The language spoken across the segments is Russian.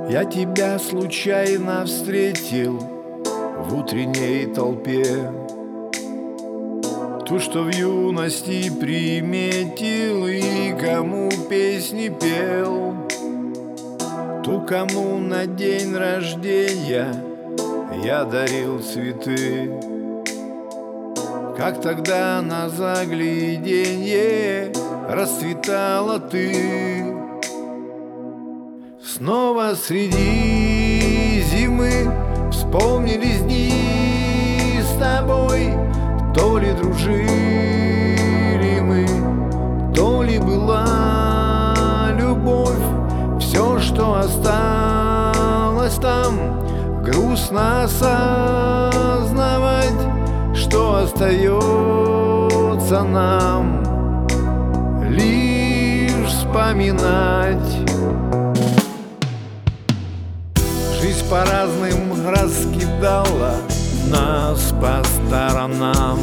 Я тебя случайно встретил в утренней толпе, ту, что в юности приметил и кому песни пел, ту, кому на день рождения я дарил цветы. Как тогда на загляденье расцветала ты. Снова среди зимы вспомнились дни с тобой. То ли дружили мы, то ли была любовь. Все, что осталось там, грустно осознавать, что остается нам лишь вспоминать. Жизнь по разным раскидала нас по сторонам.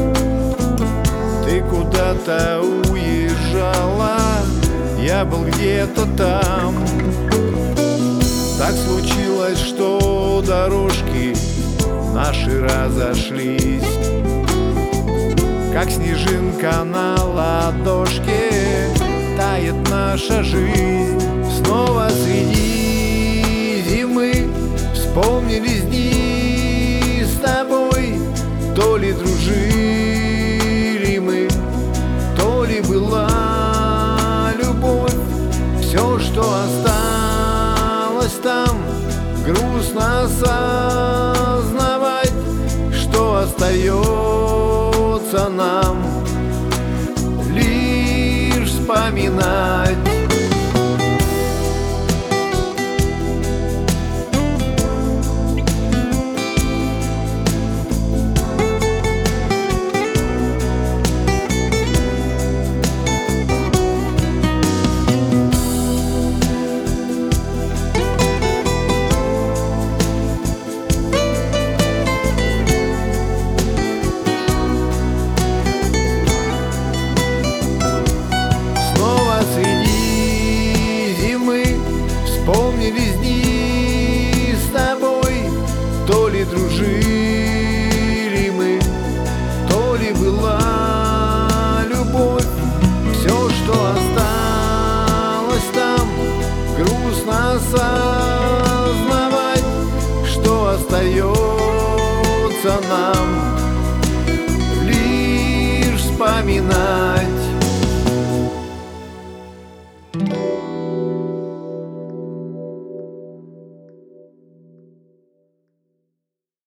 Ты куда-то уезжала, я был где-то там. Так случилось, что дорожки наши разошлись, как снежинка на ладошке тает наша жизнь. Снова среди зимы вспомнились дни с тобой. То ли дружили мы, то ли была любовь. Все, что осталось там, грустно осознавать, что остается нам лишь вспоминать. Вспомнились дни с тобой. То ли дружили мы, то ли была любовь. Все, что осталось там, грустно осознавать, что остается нам лишь вспоминать.